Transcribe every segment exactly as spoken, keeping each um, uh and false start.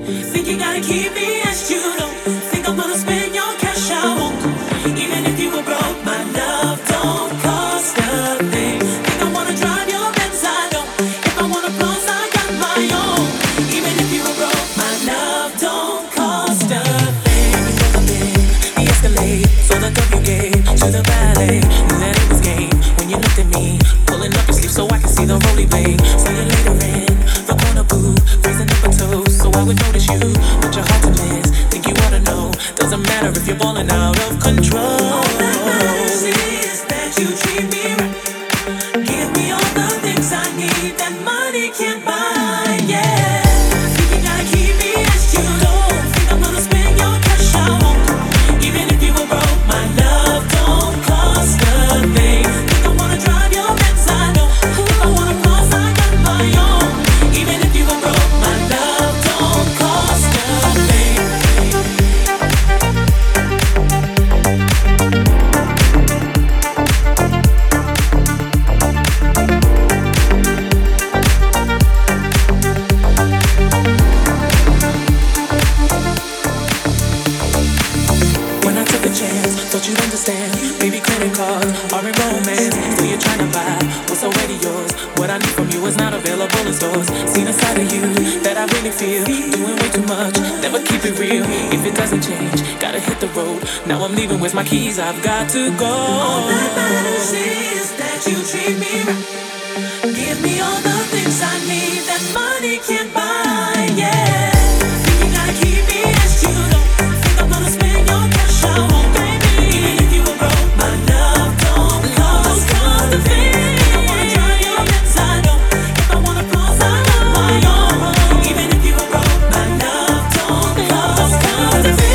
Think you gotta keep me as you don't think I'm gonna spend your cash, I won't. Even if you were broke, my love don't cost a thing. Think I wanna drive your Benz, I don't. If I wanna close, I got my own. Even if you were broke, my love don't cost a thing. You took a bit, the Escalade, so the dope you gave to the ballet. Knew that it was game when you looked at me, pulling up your sleeve so I can see the roly blade. So you later in the corner booth, raising up a toast, so I would notice you, but you're hard to miss. Think you ought to know, doesn't matter if you're balling out of control. All that matters is that you treat me right. Give me all the things I need that money can't buy. Yeah, think you gotta keep me as you don't think I'm gonna spend your cash, I won't. Even if you were broke, my love don't cost a thing. Think I wanna drive your Benz, I know. If I wanna pause, I got my own. Even if you were broke, my love don't cost a thing. When I took a chance, thought you'd understand. Baby, credit cards are in romance. So you're trying to buy what's already yours. What I need from you is not available in stores. Seen a side of you that I really feel. Doing way too much, never keep it real. If it doesn't change, gotta hit the road. Now I'm leaving, where's my keys? I've got to go. All that matters is that you treat me right. Give me all the things I need that money can't buy. Yeah, think you gotta keep me as you don't think I'm gonna spend your cash, I won't, baby. Even if you were broke, my love don't cost a thing. Think I wanna drive your Benz, I don't. If I wanna pause, I got my own. Even if you were broke, my love don't cost a thing.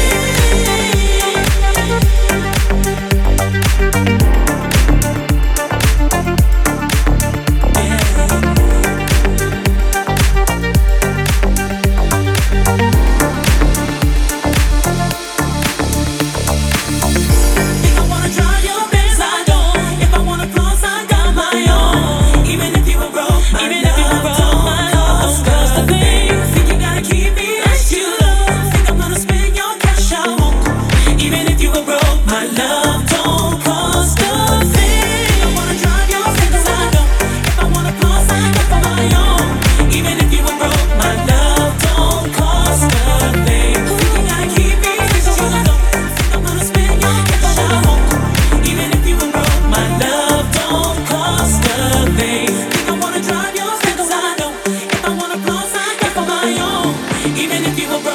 Think I wanna drive your Benz, I don't. If I wanna close, I got my own. Even if you were broke, my Even if you were broke, don't my cost a thing. Think you gotta keep me as you don't think I'm gonna spend your cash, I won't. Even if you were broke, my love don't cost a thing. I wanna drive your Benz, I don't. If I wanna close, I got my own. Even if you were broke, my love don't cost a thing. Think you gotta keep me as you don't think I'm gonna spend your cash, I won't. Even if you were broke, my love don't cost a thing. Think I wanna drive your Benz, I don't. If I wanna close, I got my own. Even if you were broke.